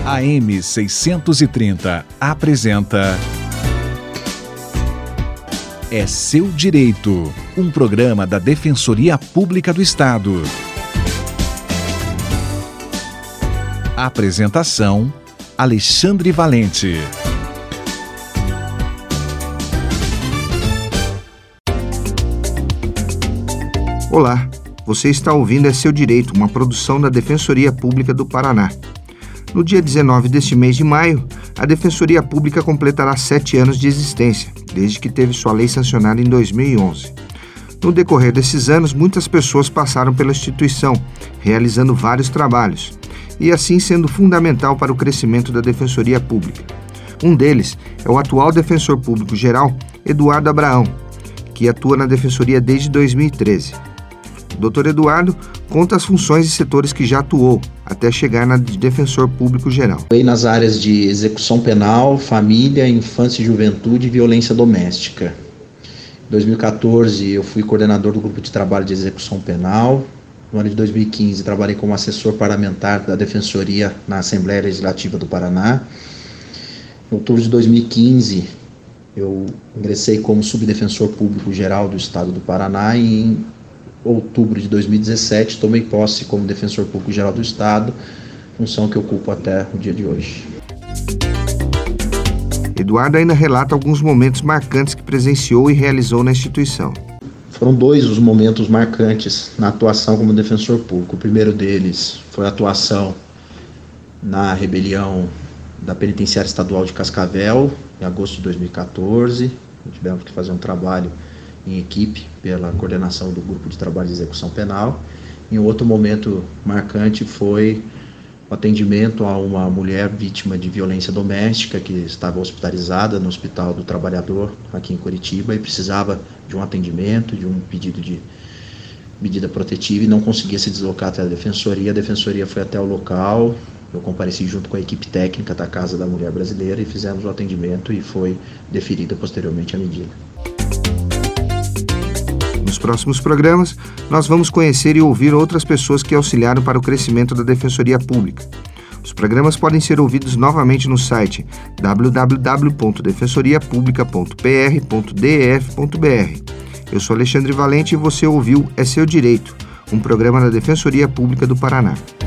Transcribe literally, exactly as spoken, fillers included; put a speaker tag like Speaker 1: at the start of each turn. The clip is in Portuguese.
Speaker 1: A M seiscentos e trinta apresenta É Seu Direito, um programa da Defensoria Pública do Estado. Apresentação: Alexandre Valente.
Speaker 2: Olá, você está ouvindo É Seu Direito, uma produção da Defensoria Pública do Paraná. No dia dezenove deste mês de maio, a Defensoria Pública completará sete anos de existência, desde que teve sua lei sancionada em dois mil e onze. No decorrer desses anos, muitas pessoas passaram pela instituição, realizando vários trabalhos, e assim sendo fundamental para o crescimento da Defensoria Pública. Um deles é o atual Defensor Público Geral, Eduardo Abraão, que atua na Defensoria desde dois mil e treze. O doutor Eduardo conta as funções e setores que já atuou, até chegar na de Defensor Público Geral.
Speaker 3: Atuei nas áreas de execução penal, família, infância e juventude e violência doméstica. Em dois mil e catorze, eu fui coordenador do grupo de trabalho de execução penal. No ano de dois mil e quinze, trabalhei como assessor parlamentar da Defensoria na Assembleia Legislativa do Paraná. Em outubro de dois mil e quinze, eu ingressei como subdefensor público geral do Estado do Paraná e em outubro de dois mil e dezessete tomei posse como defensor público geral do Estado, função que eu ocupo até o dia de hoje.
Speaker 2: Eduardo ainda relata alguns momentos marcantes que presenciou e realizou na instituição.
Speaker 3: Foram dois os momentos marcantes na atuação como defensor público. O primeiro deles foi a atuação na rebelião da Penitenciária Estadual de Cascavel, em agosto de dois mil e catorze. Tivemos que fazer um trabalho em equipe pela coordenação do grupo de trabalho de execução penal. E um outro momento marcante foi o atendimento a uma mulher vítima de violência doméstica que estava hospitalizada no Hospital do Trabalhador aqui em Curitiba e precisava de um atendimento, de um pedido de medida protetiva e não conseguia se deslocar até a Defensoria. A Defensoria foi até o local, eu compareci junto com a equipe técnica da Casa da Mulher Brasileira e fizemos o atendimento e foi deferida posteriormente a medida.
Speaker 2: Nos próximos programas, nós vamos conhecer e ouvir outras pessoas que auxiliaram para o crescimento da Defensoria Pública. Os programas podem ser ouvidos novamente no site w w w ponto defensoria publica ponto p r ponto d f ponto b r. Eu sou Alexandre Valente e você ouviu É Seu Direito, um programa da Defensoria Pública do Paraná.